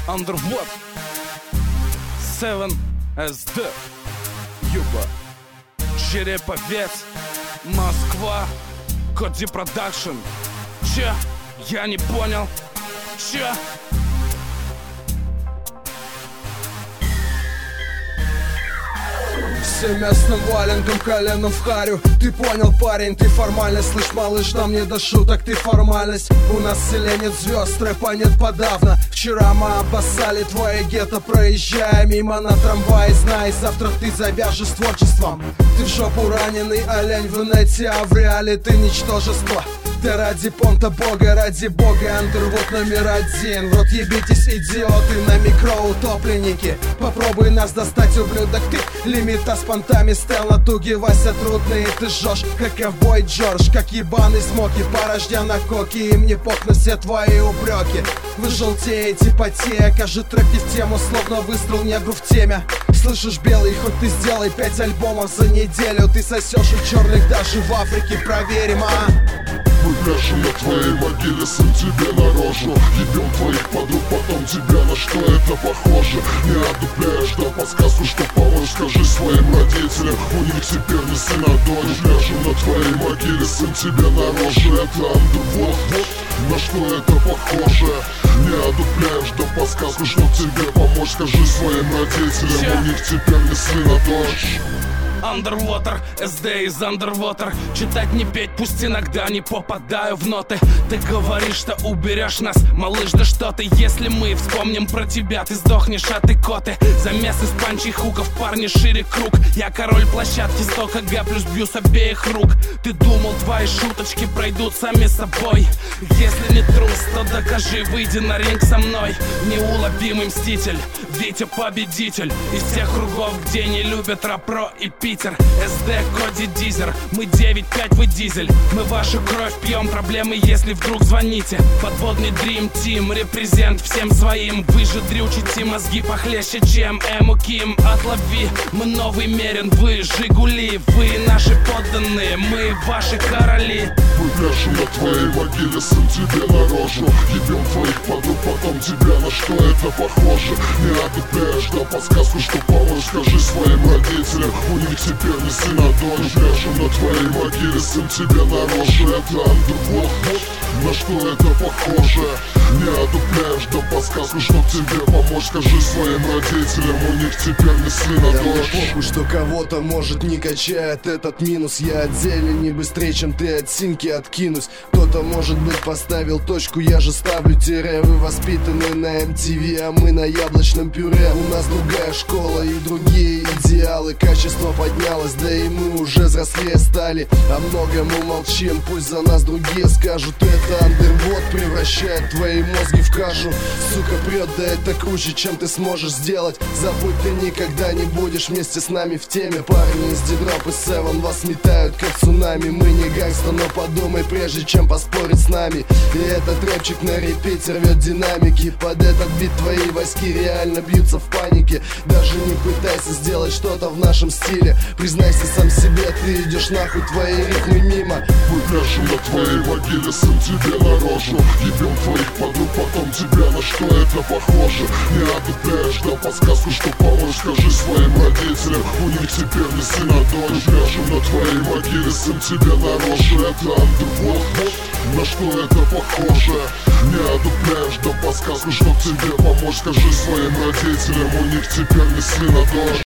Underwood 7SD Юба, Череповец, Москва, Коди Продакшн. Че? Я не понял. Че? Всем местным валенком, коленом в харю. Ты понял, парень, ты формальность. Слышь, малыш, нам не до шуток, ты формальность. У нас в селе нет звезд, рэпа нет подавно. Вчера мы обоссали твое гетто, проезжая мимо на трамвае. Знай, завтра ты завяжешь с творчеством. Ты в жопу раненый олень в инете, а в реале ты ничтожество. Ты ради понта бога, ради бога, Underwood номер один. В рот ебитесь, идиоты, на микро утопленники. Попробуй нас достать, ублюдок, ты лимита с понтами, стел на туге, Вася трудный. Ты жжешь, как ковбой Джордж, как ебаный смоки, порожден на коки. Им не пох на все твои упреки. Вы желтеете, потея, каждый трек не в тему, словно выстрел негру в теме. Слышишь, белый, хоть ты сделай 5 альбомов за неделю, ты сосешь у черных даже в Африке, проверим, а? Мы пляшем на твоей могиле, сын тебе на рожу. Ебем твоих подруг, потом тебя, на что это похоже? Не одупляешь, да подсказку, что поможешь, скажи своим родителям. У них теперь не сын, а дочь. Пляшем на твоей могиле, сын тебе на рожу. Это Underwood, вот на что это похоже? Не одупляешь, да подсказку, что тебе помочь, скажи своим родителям. У них теперь не сын, а дочь. Underwater, SD из Underwater. Читать не петь, пусть иногда не попадаю в ноты. Ты говоришь, что уберешь нас, малыш, да что ты? Если мы вспомним про тебя, ты сдохнешь от икоты. Замес из панчей хуков, парни, шире круг. Я король площадки, 100 кг плюс бью с обеих рук. Ты думал, твои шуточки пройдут сами собой? Если не трус, то докажи, выйди на ринг со мной. Неуловимый мститель, Витя победитель. Из тех кругов, где не любят рэп-про и Питер. SD, Коди, Дизер. Мы 9-5, вы дизель. Мы вашу кровь пьем, проблемы, если вдруг звоните. Подводный Dream Team, репрезент всем своим. Вы же дрючите мозги похлеще, чем Эму Ким. Отлови, мы новый Мерин, вы Жигули. Вы наши подданные, мы ваши короли. Мы пляшем на твоей могиле, сын тебе на рожу. Ебем твоих подруг, потом тебя, на что это похоже? Не одупляешь, да подсказку, что поможешь, скажи своим родителям. У них теперь не сын, а дочь. Пляшем на твоей могиле, сын тебе на рожу. Это Underwood, вот на что это похоже? Не одупляешь, да подсказку, чтоб тебе помочь, скажи своим родителям. У них теперь не сын, а дочь. Мне похуй, что кого-то может не качает этот минус. Я отдельно не быстрее, чем ты от синьки откинусь. Кто-то, может быть, поставил точку, я же ставлю тире. Вы воспитаны на MTV, а мы на яблочном пюре. У нас другая школа и другие идеалы. Качество поднялось, да и мы уже взрослее стали. О многом мы молчим, пусть за нас другие скажут. Это Underwood превращает твои мозги в кашу. Сука, прет, да это круче, чем ты сможешь сделать. Забудь, ты никогда не будешь вместе с нами в теме. Парни из Дидроп и Севен вас метают как цунами. Мы не гангста, но подумай, прежде чем поспорить с нами. И этот рэпчик на репите рвет динамики. Под этот бит твои войски реально бьются в панике. Даже не пытайся сделать что-то в нашем стиле. Признайся сам себе, ты идешь нахуй, твои ритмы мимо. Мы пляшем на твоей могиле, сын тебе на рожу. Ебем твоих подруг, потом тебя, на что это похоже? Не одупляешь, да подсказку, что поможешь, скажи своим родителям. У них теперь не сын, а дочь. Пляшем на твоей могиле, сын тебе на рожу. Это Underwood, вот на что это похоже? Не одупляешь, да подсказку, чтоб тебе помочь, скажи своим родителям. У них теперь не сын, а дочь.